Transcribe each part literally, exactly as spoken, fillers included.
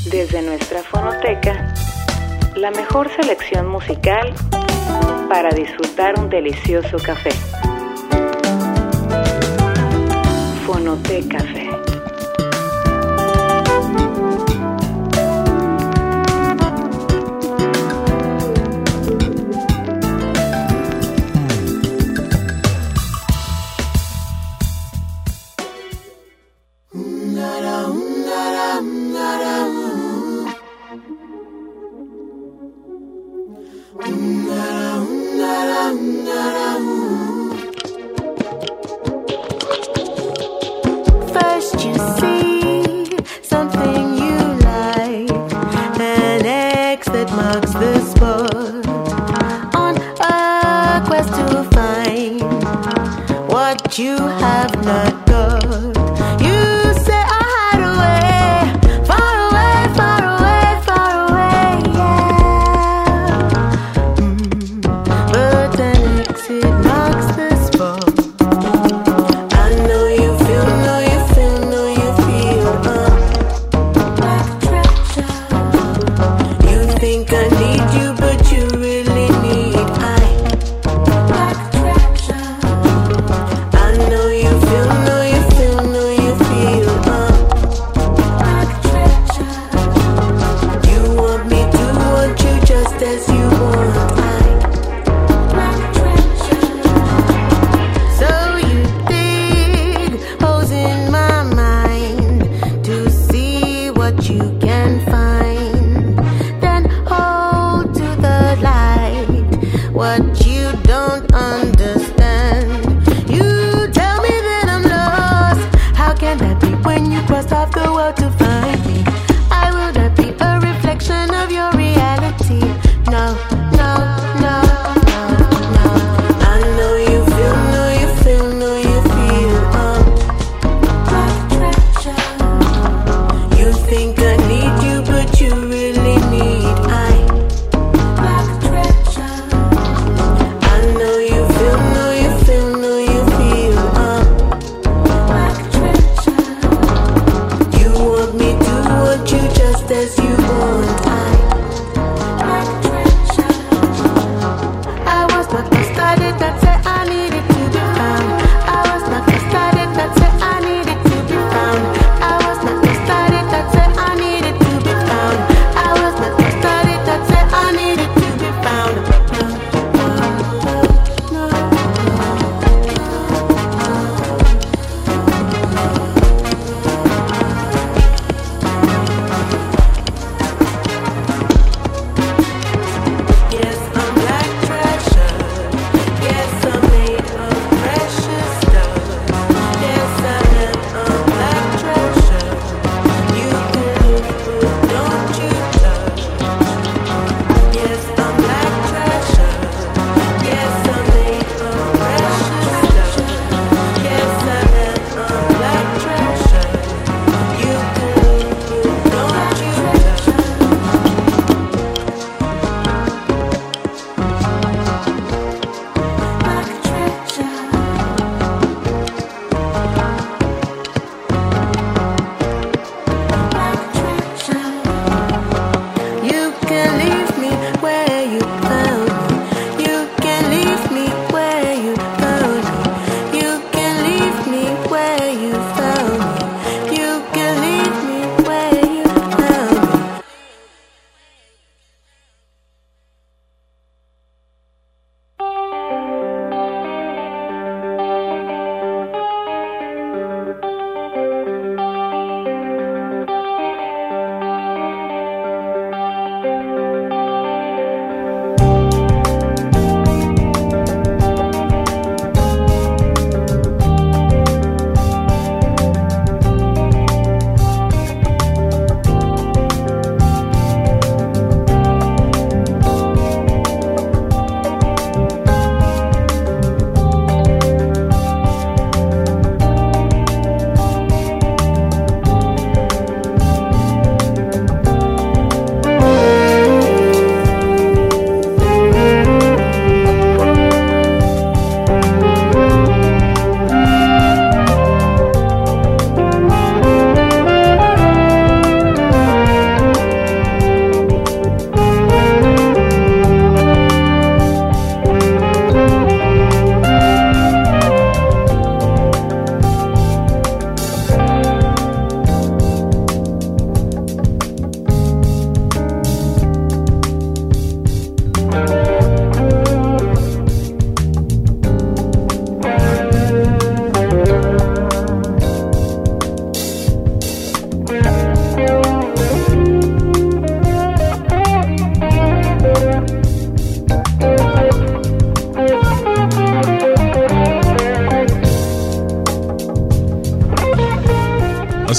Desde nuestra fonoteca, la mejor selección musical para disfrutar un delicioso café. Fonoteca Café. First you see something you like, an X that marks the spot, on a quest to find what you have not got. You say I hide away, far away, far away, far away, yeah. Mm. But an exit marks the spot. I know you feel, know you feel, know you feel, uh, like treasure. You think I need you, but you really need I, like treasure. I know you feel, know you feel, know you feel, uh, like treasure. You want me to want you just as you want I, like treasure. So you dig holes in my mind to see what you can find, then hold to the light what you don't understand. You tell me that I'm lost. How can that be when you crossed off the world to find me? I will not be a reflection of your reality. No, no, no, no, no. I know you feel, know you feel, know you feel, um, like treasure. You think I need you, but you really need I, like treasure. I know you feel, know you feel, know you feel, um, like treasure. You want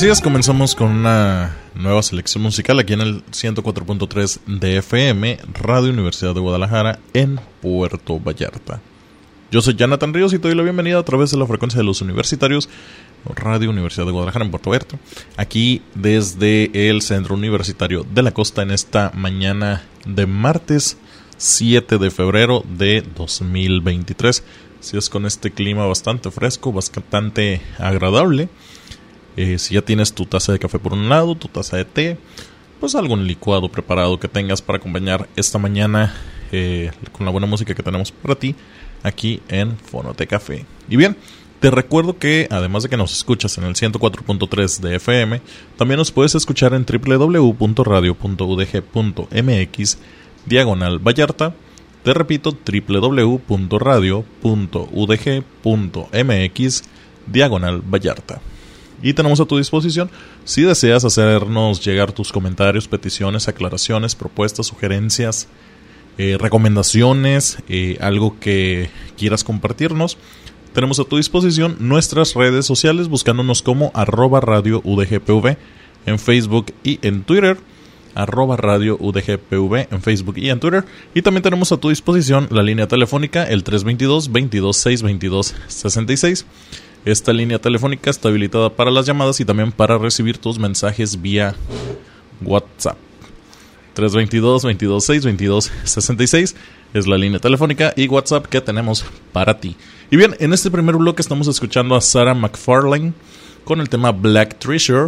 Así es, comenzamos con una nueva selección musical aquí en el ciento cuatro punto tres de F M, Radio Universidad de Guadalajara, en Puerto Vallarta. Yo soy Jonathan Ríos y te doy la bienvenida a través de la frecuencia de los universitarios, Radio Universidad de Guadalajara en Puerto Vallarta, aquí desde el Centro Universitario de la Costa en esta mañana de martes siete de febrero de dos mil veintitrés. Así es, con este clima bastante fresco, bastante agradable. Eh, si ya tienes tu taza de café por un lado, tu taza de té, pues algún licuado preparado que tengas para acompañar esta mañana eh, con la buena música que tenemos para ti aquí en Fonote Café. Y bien, te recuerdo que además de que nos escuchas en el ciento cuatro punto tres de F M, también nos puedes escuchar en doble u doble u doble u punto radio punto u d g punto m x diagonal Vallarta. Te repito, doble u doble u doble u punto radio punto u d g punto m x diagonal Vallarta. Y tenemos a tu disposición, si deseas hacernos llegar tus comentarios, peticiones, aclaraciones, propuestas, sugerencias, eh, recomendaciones, eh, algo que quieras compartirnos, tenemos a tu disposición nuestras redes sociales buscándonos como arroba radio udgpv en Facebook y en Twitter, arroba radio udgpv en Facebook y en Twitter. Y también tenemos a tu disposición la línea telefónica, el tres dos dos, veintidós, seiscientos veintidós, sesenta y seis. Esta línea telefónica está habilitada para las llamadas y también para recibir tus mensajes vía WhatsApp. tres dos dos, veintidós, seiscientos veintidós, sesenta y seis es la línea telefónica y WhatsApp que tenemos para ti. Y bien, en este primer bloque estamos escuchando a Sarah McFarlane con el tema Black Treasure,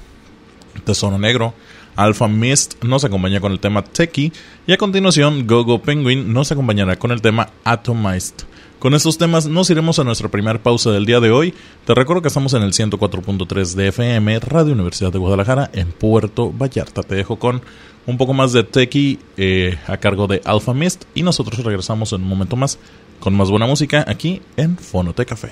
Tesoro Negro. Alpha Mist nos acompaña con el tema Techie y a continuación Gogo Penguin nos acompañará con el tema Atomized. Con estos temas nos iremos a nuestra primera pausa del día de hoy. Te recuerdo que estamos en el ciento cuatro punto tres de F M, Radio Universidad de Guadalajara, en Puerto Vallarta. Te dejo con un poco más de Techie eh, a cargo de Alpha Mist y nosotros regresamos en un momento más con más buena música aquí en Fonote Café.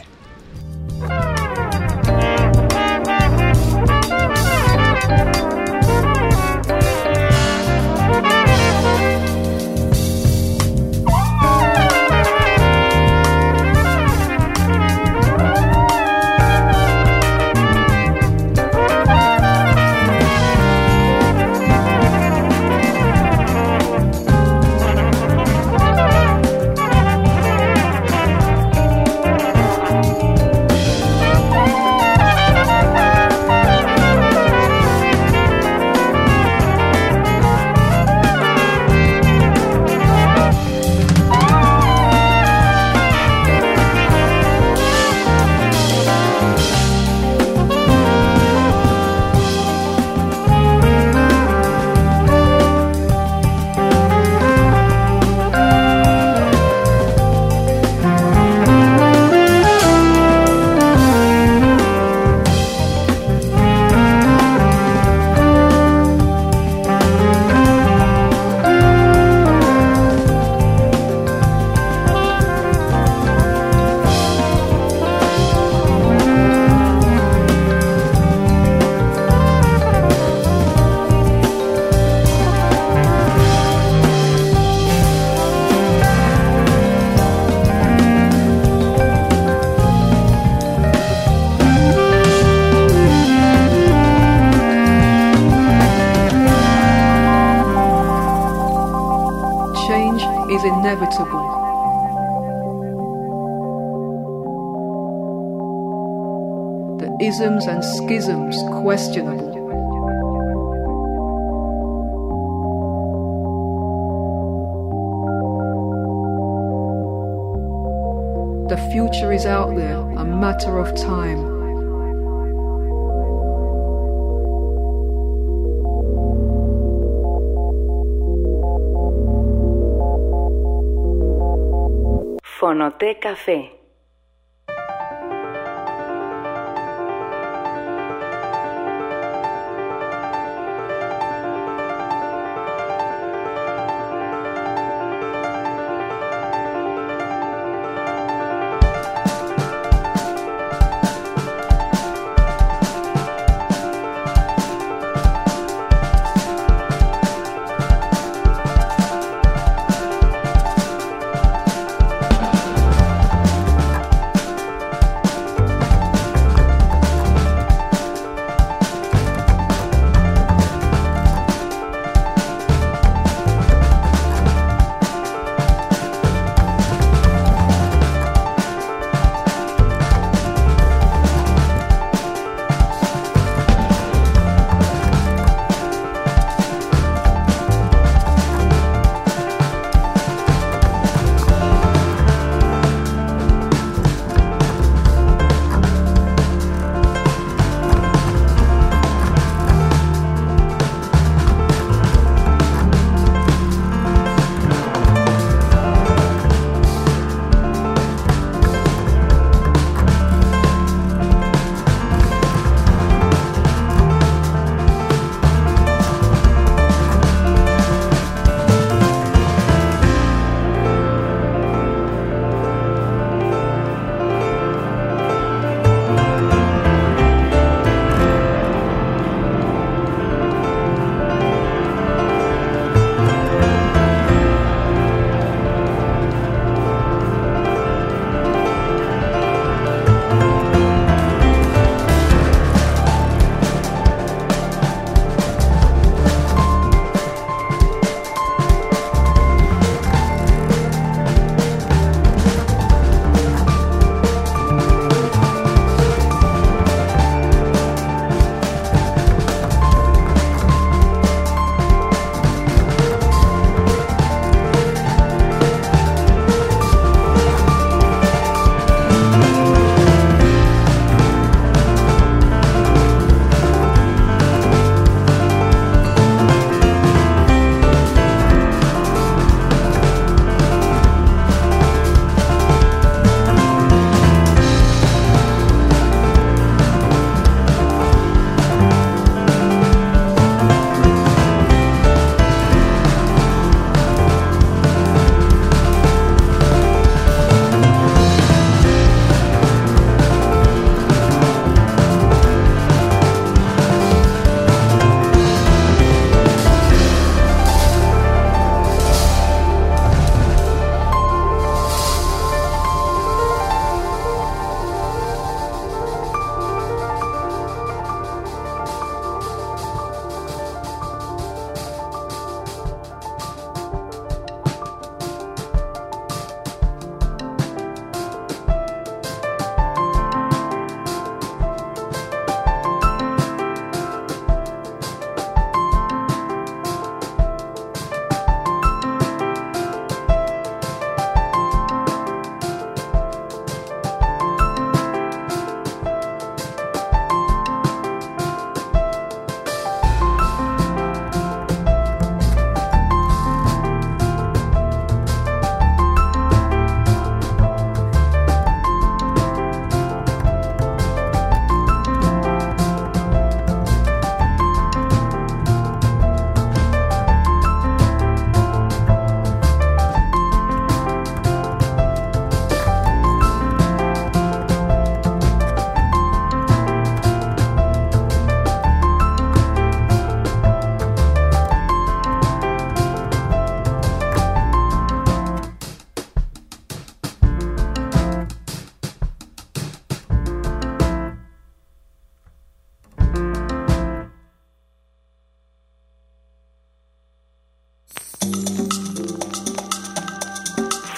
Isms and schisms questionable. The future is out there, a matter of time. Fonote Café.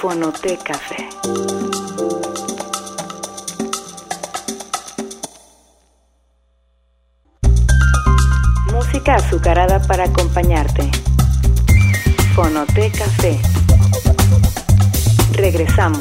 Fonoteca Café. Música azucarada para acompañarte. Fonoteca Café. Regresamos.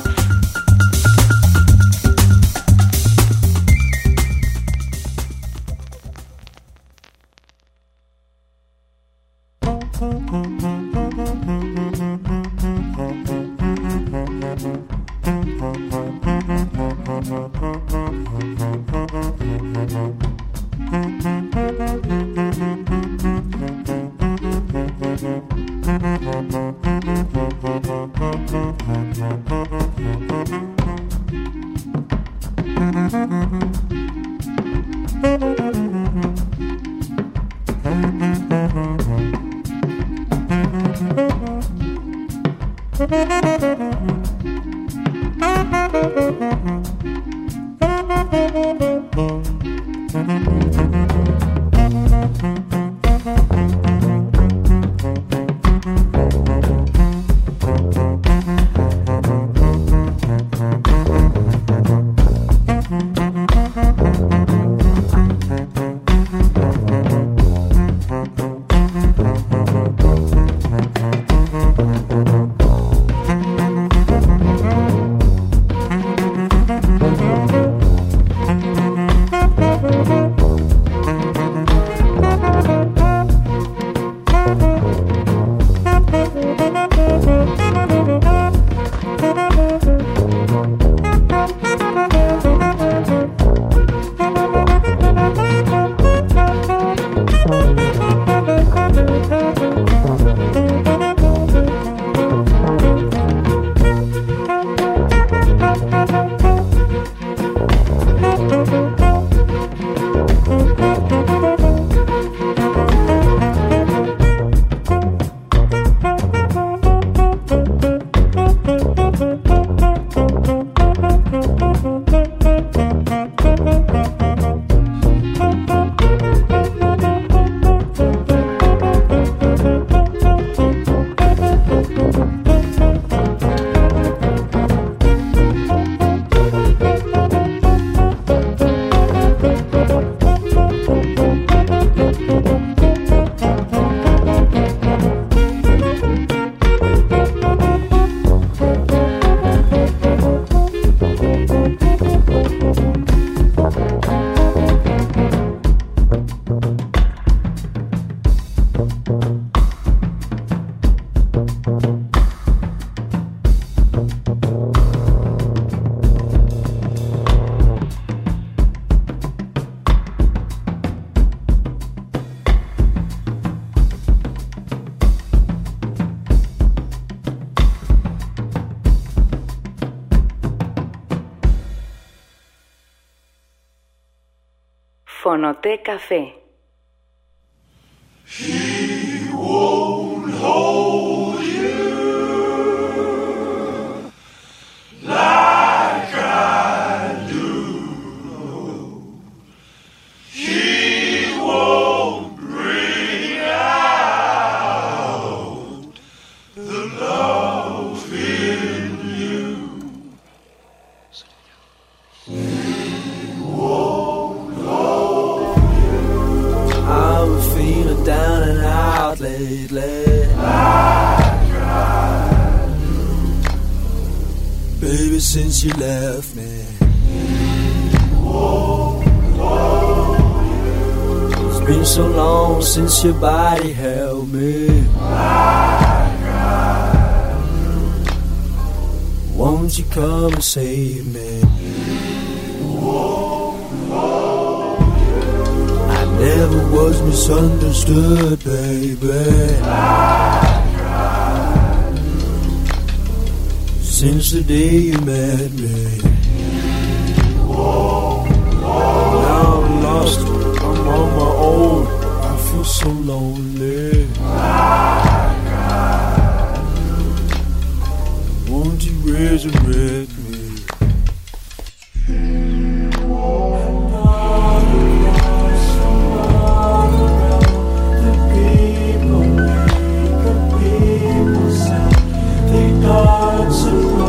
Fonoteca Café. He won't hold you like I do. He won't bring out the love in you. He won't hold I'm feeling down and out lately. like I Baby, since you left me, it's been so long since your body held me. Won't you come and save me? I never was misunderstood, baby. Since the day you met me, now I'm lost, I'm on my own. I feel so lonely. Won't you resurrect me? They dance around.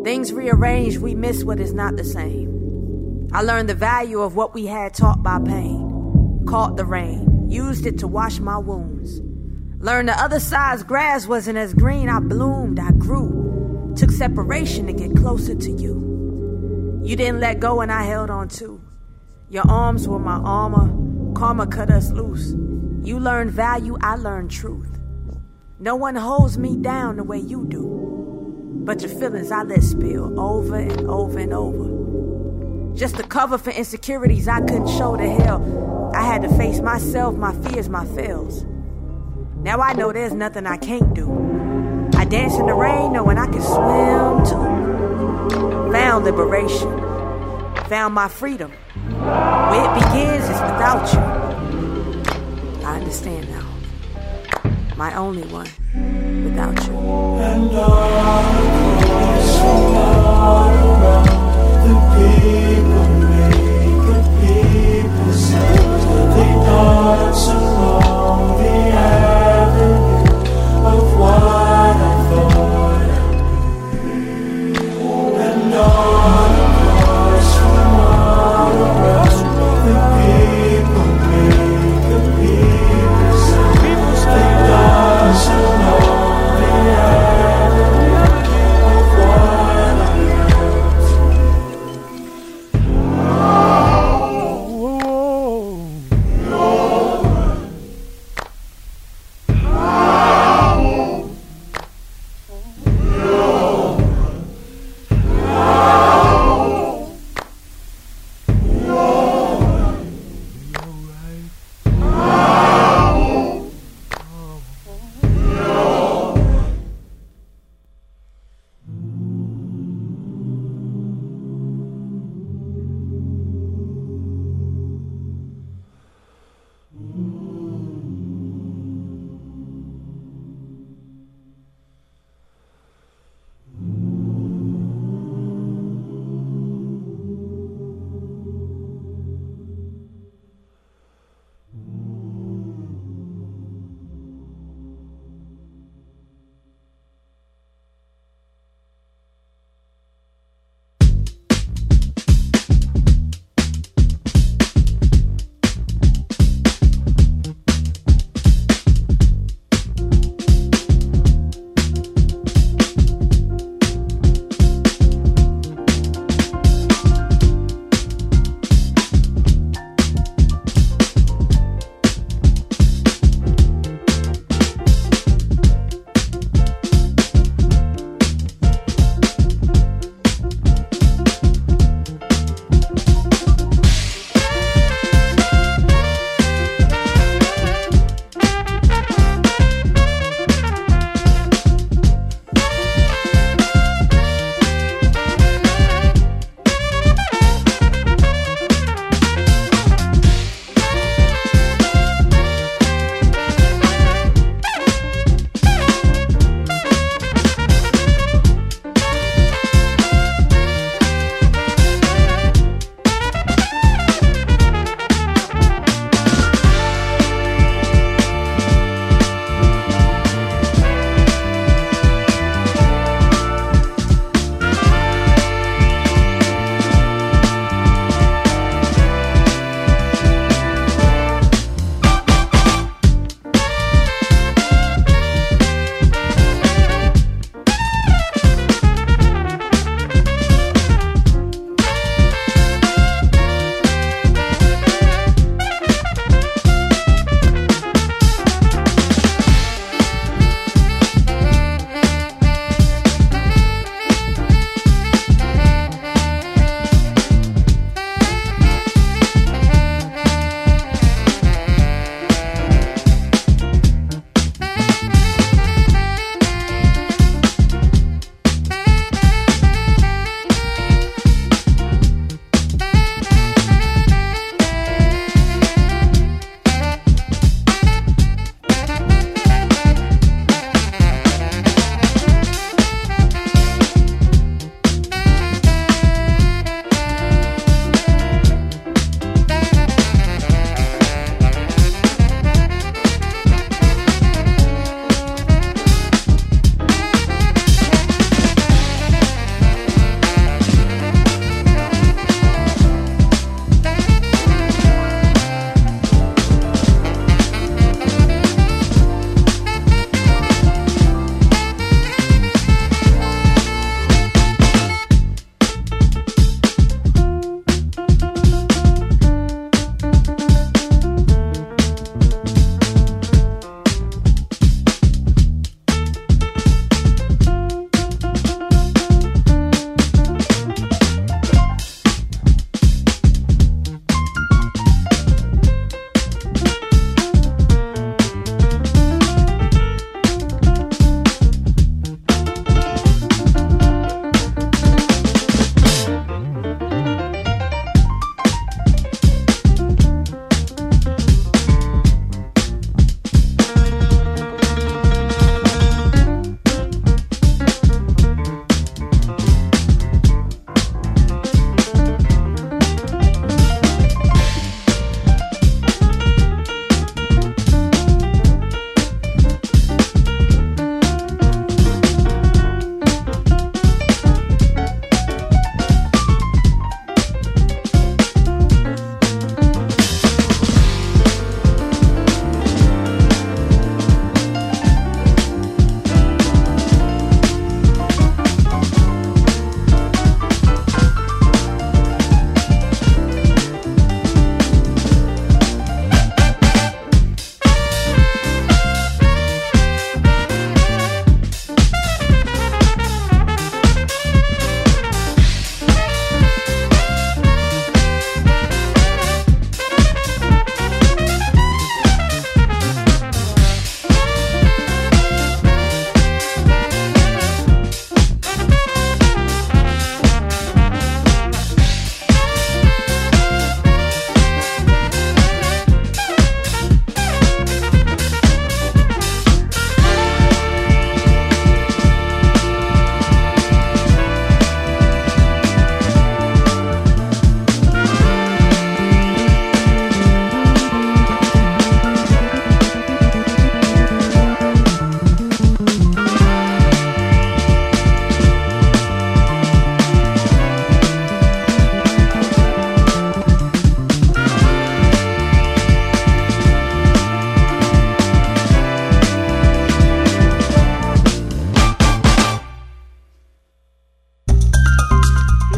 Things rearranged, we miss what is not the same. I learned the value of what we had taught by pain. Caught the rain, used it to wash my wounds. Learned the other side's grass wasn't as green. I bloomed, I grew. Took separation to get closer to you. You didn't let go and I held on too. Your arms were my armor. Karma cut us loose. You learned value, I learned truth. No one holds me down the way you do. But your feelings I let spill over and over and over. Just a cover for insecurities I couldn't show to hell. I had to face myself, my fears, my fails. Now I know there's nothing I can't do. I dance in the rain knowing I can swim too. Found liberation. Found my freedom. Where it begins is without you. I understand now. My only one without you. And all across from all around, the people make the people sing. They dance along the avenue of what I thought I knew. And all across from all around, the people make the people sing. They dance along the avenue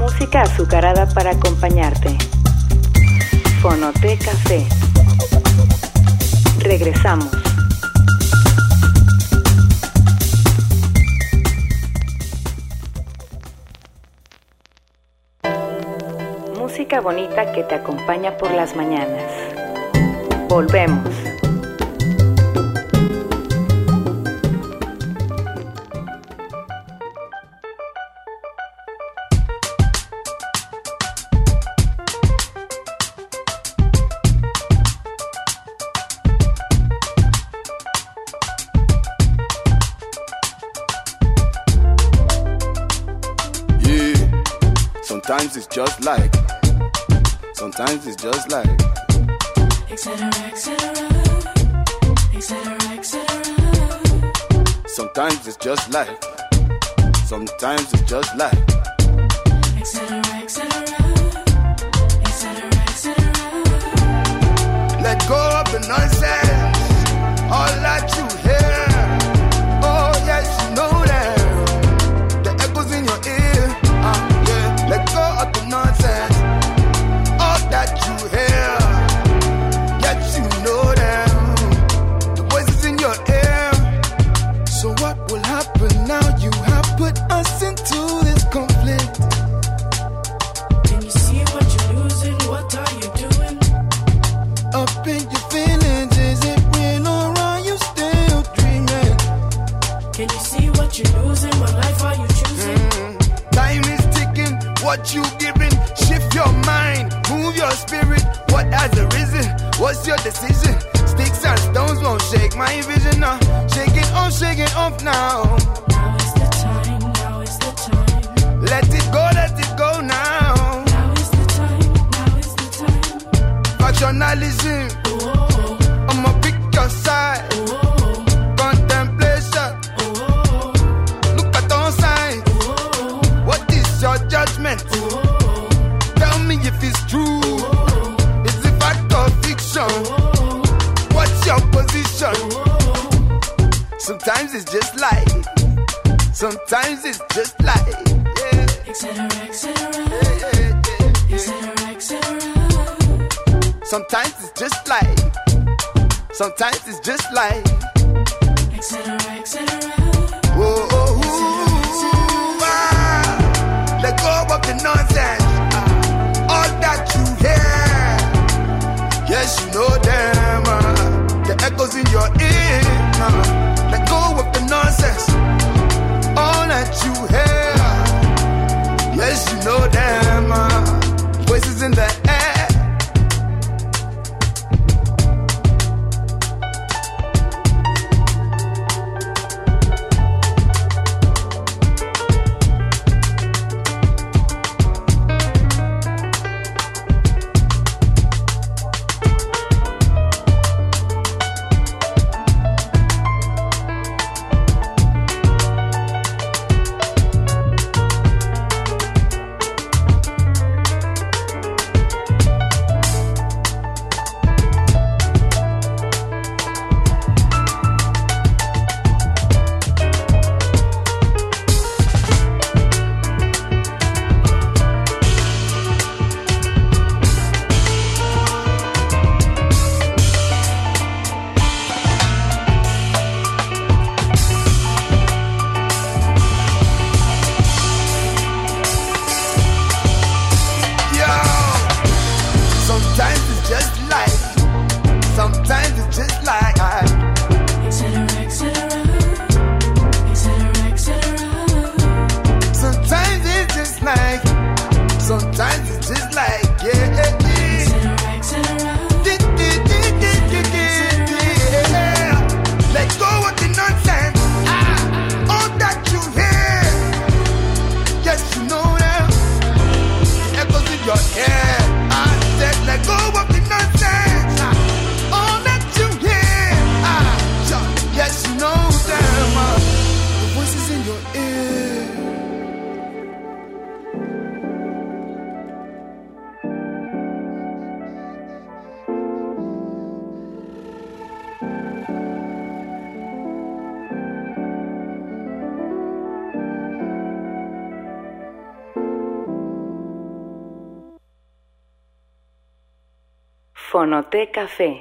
Música azucarada para acompañarte. Fonoteca C. Regresamos. Música bonita que te acompaña por las mañanas. Volvemos. Sometimes it's just like, sometimes it's just like, etc, etc, etc, etc. Sometimes it's just like, sometimes it's just like, etc, etc, etc, etc. Let go of the nonsense, all that you hear. Oh yes, you know that the echoes in your ear. Uh, yeah. Let go of the nonsense, all that you hear. Yet you know them, the voices in your ear. So what will happen now? You have put us into this conflict. Can you see what you're losing? What are you doing? Up in your feelings, is it real or are you still dreaming? Can you see what you're losing? What life are you choosing? Mm. Time is ticking, what you giving? Shift your mind, move your spirit. What has arisen? What's your decision? Sticks and stones won't shake my vision now. Shake it off, shake it off now. Now is the time, now is the time. Let it go, let it go now. Now is the time, now is the time. Factionalism, oh, I'ma pick your side. Oh, contemplation, oh, look at on side. Oh, what is your judgment? Oh, tell me if it's true. Oh, is it fact or fiction? Oh, what's your position? Oh, sometimes it's just like, sometimes it's just like, yeah, etc, etc, yeah, yeah, yeah, etc, et cetera. Sometimes it's just like, sometimes it's just like, etc, et cetera. Whoa, oh, ooh, ah, let go of the nonsense, ah, all that you hear. Yes, you know them, ah, the echoes in your ear. Ah, let go of the nonsense, all that you hear. Yes, you know them, ah, voices in the air. Fonoté Café.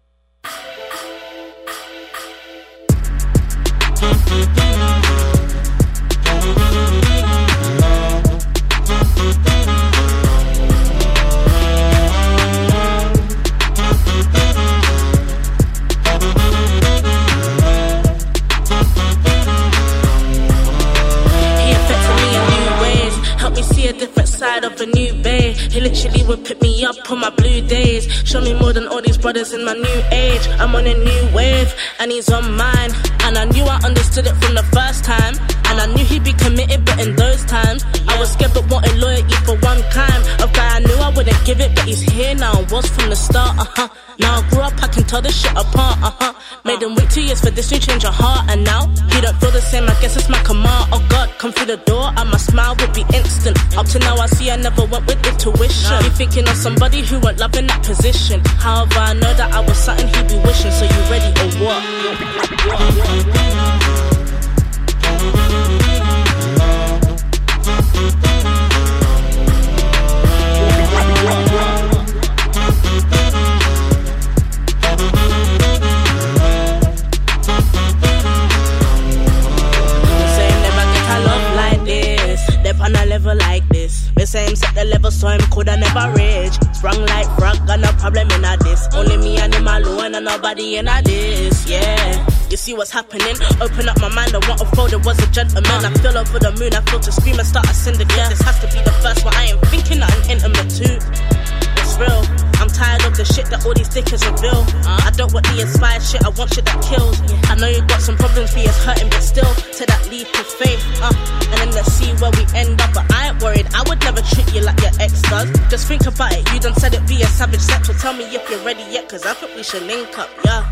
Side of a new bay. He literally would pick me up on my blue days. Show me more than all these brothers in my new age. I'm on a new wave and he's on mine. And I knew I understood it from the first time. And I knew he'd be committed, but in those times I was scared but wanted loyalty for one kind. A guy I knew I wouldn't give it, but he's here now and was from the start, uh-huh. Now I grew up, I can tell this shit apart, uh-huh. Made him wait two years for this new change of heart. And now he don't feel the same, I guess it's my command. Oh God, come through the door and my smile would be instant. Up to now I see I never went with intuition. Be thinking of somebody who weren't loving that position. However I know that I was something he'd be wishing. So you ready or what? what, what, what? On a level like this, the same set the level so him coulda never reach. Sprung like frog, got no problem in a this. Only me and him alone and nobody in a this, yeah. You see what's happening? Open up my mind, I want to fold, it was a gentleman. I feel over the moon, I feel to scream and start a syndicate. This has to be the first one, I ain't thinking nothing intimate too. It's real, I'm tired of the shit that all these dickers reveal. uh, I don't want the inspired shit, I want shit that kills. I know you got some problems, but it's hurting, but still to that leap of faith, uh, and then let's see where we end up. But I ain't worried, I would never treat you like your ex does. Just think about it, you done said it, be a savage sex. So tell me if you're ready yet, cause I think we should link up, yeah.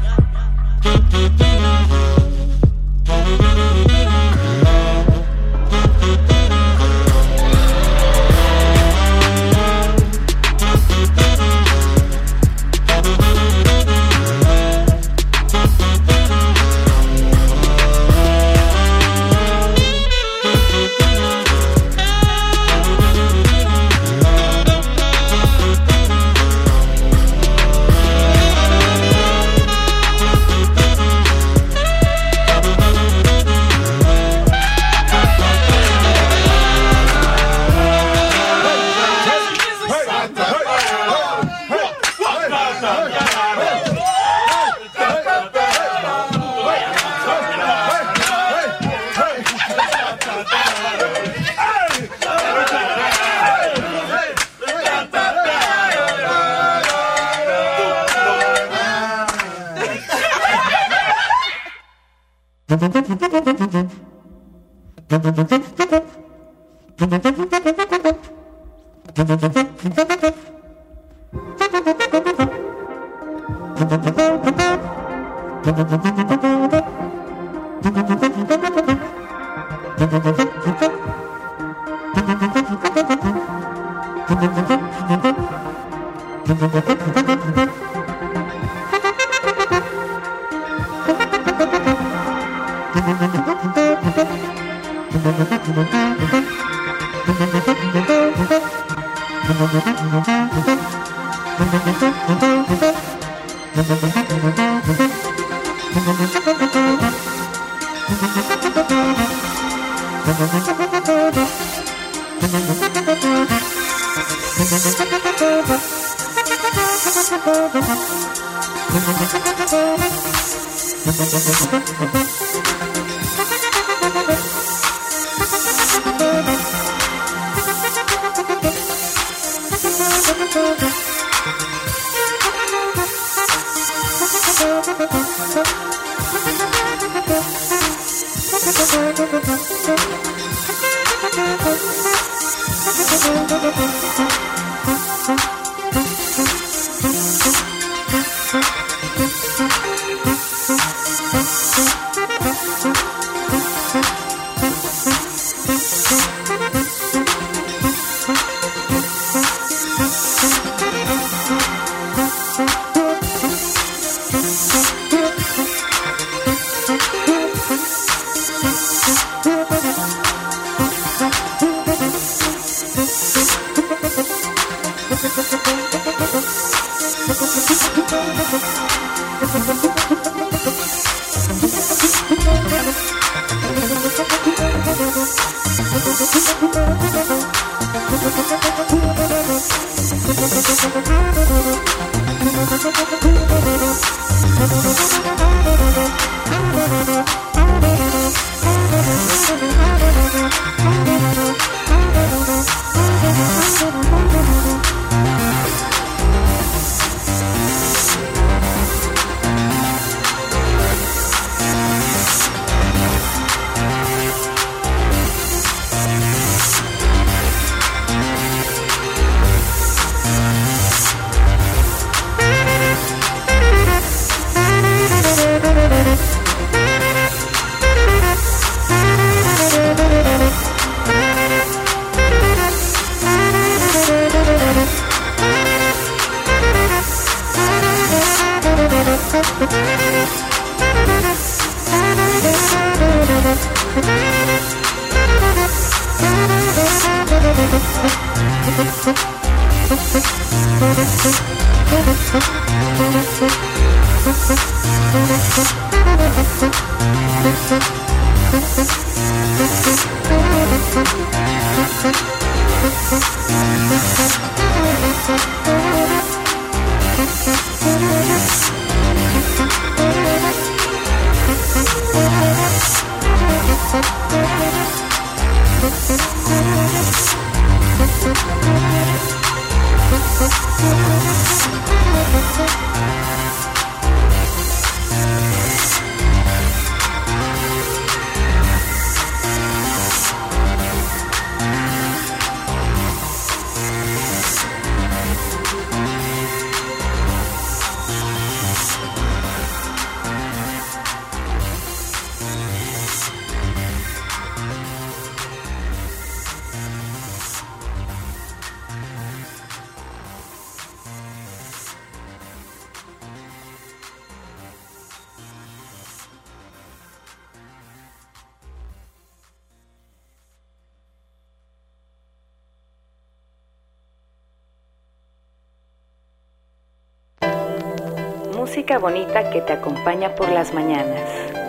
Música bonita que te acompaña por las mañanas.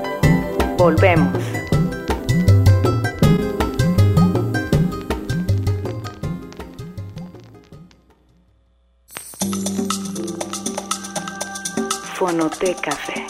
Volvemos. Fonoteca Café.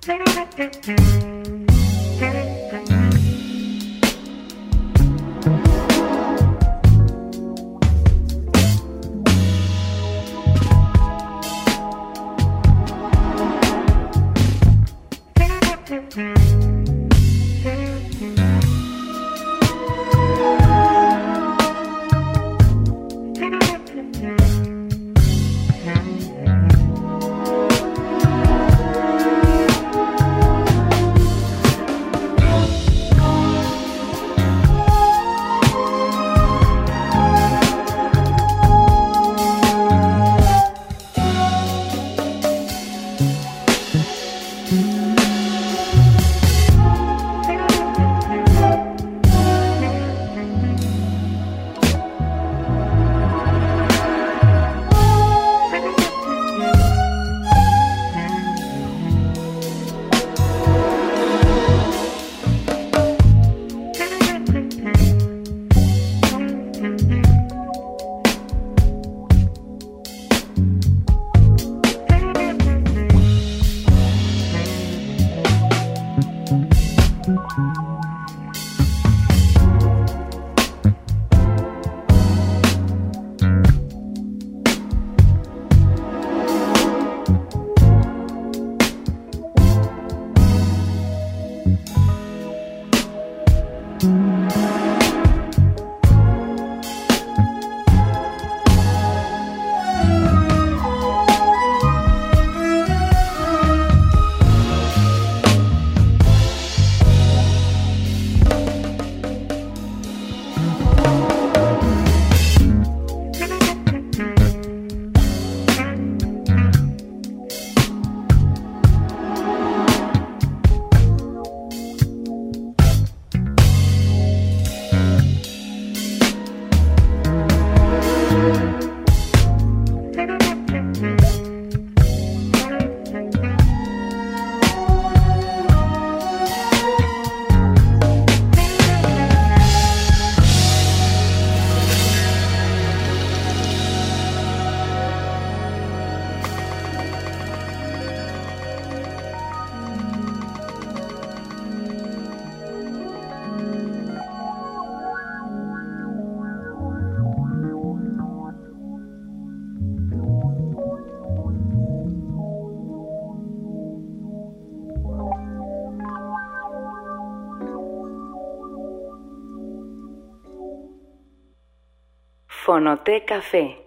Fonoteca Café.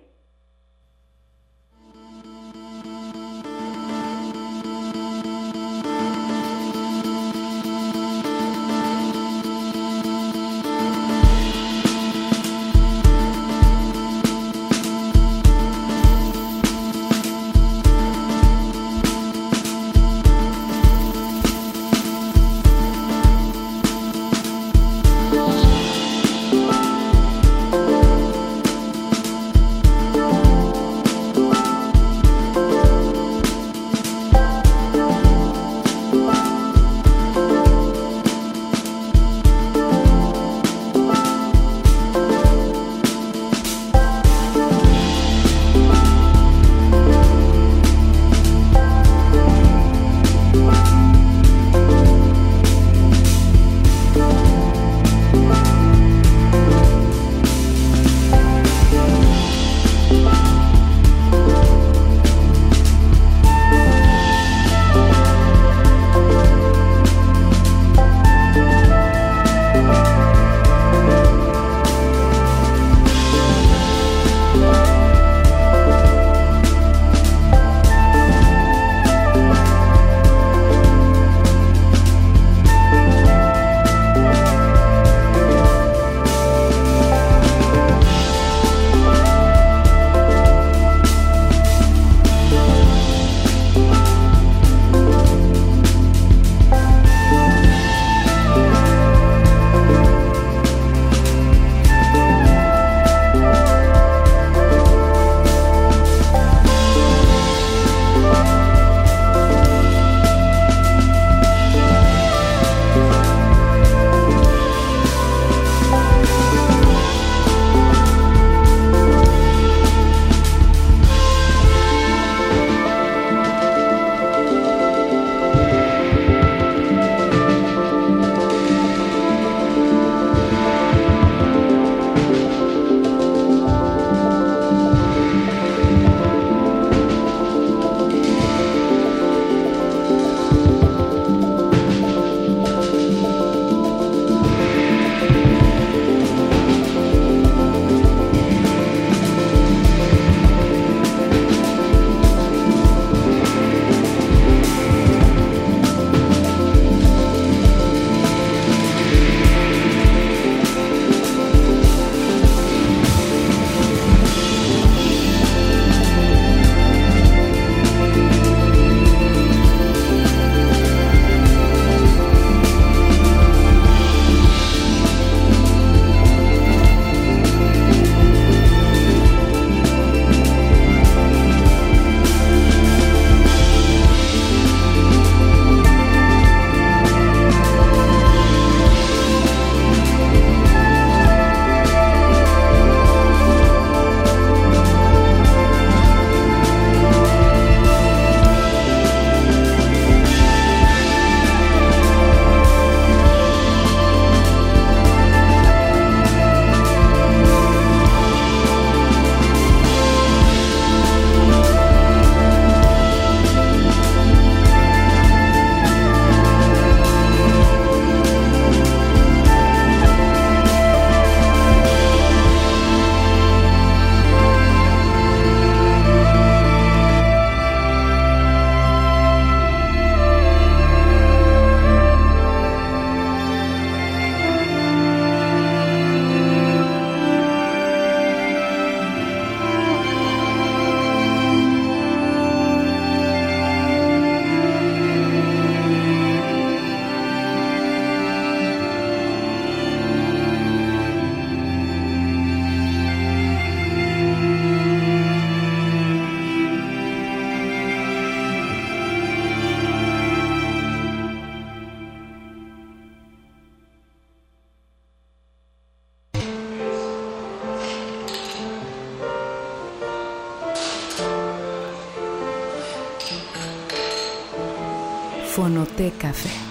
Fonoteca Café.